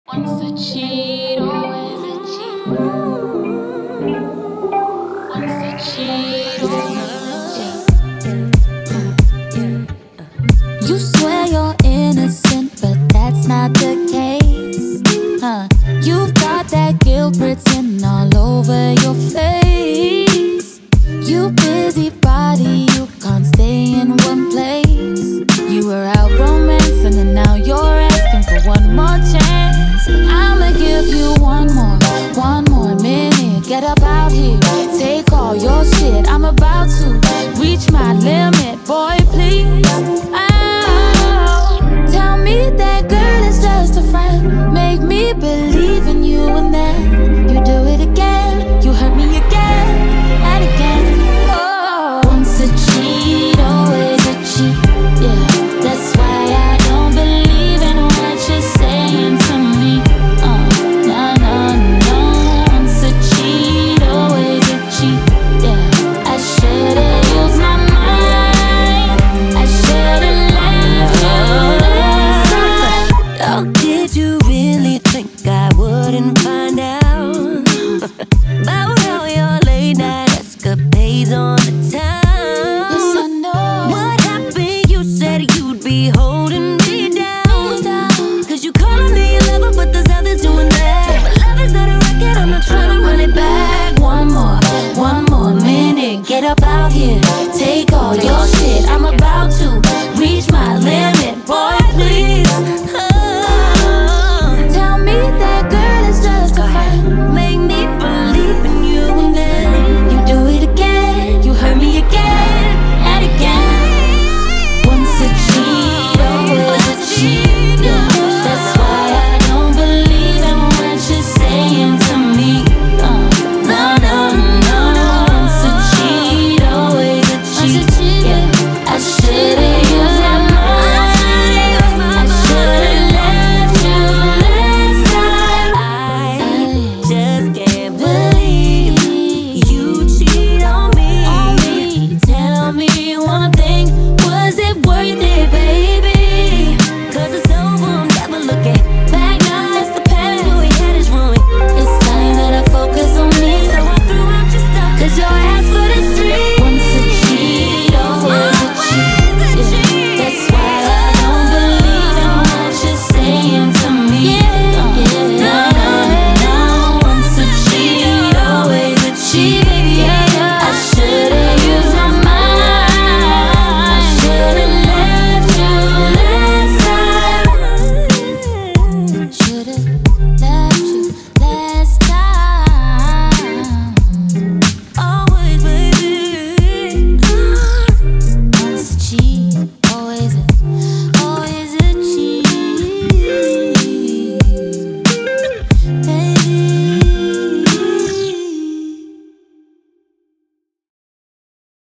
Once a cheat, always a cheat. Once a cheat, always a cheat. You swear you're innocent, but that's not the case. You've got that guilt written all over your face. You busybody, you can't stay in one place. You were out romancing and now you're asking for one more chance. I'ma give you one more minute. Get up out here, take all your shit. I'm about to reach my limit, boy, please. Oh, tell me that girl is just a friend. Make me believe in you and then you do it again. You hurt me again and again. Oh, once a cheat, always a cheat. Yeah, that's why I don't believe in what you're saying to me. No, no, no. Once a cheat, always a cheat. Yeah, I should've used my mind. I should've left you. Oh, did you really think I wouldn't find out about all your late night escapades on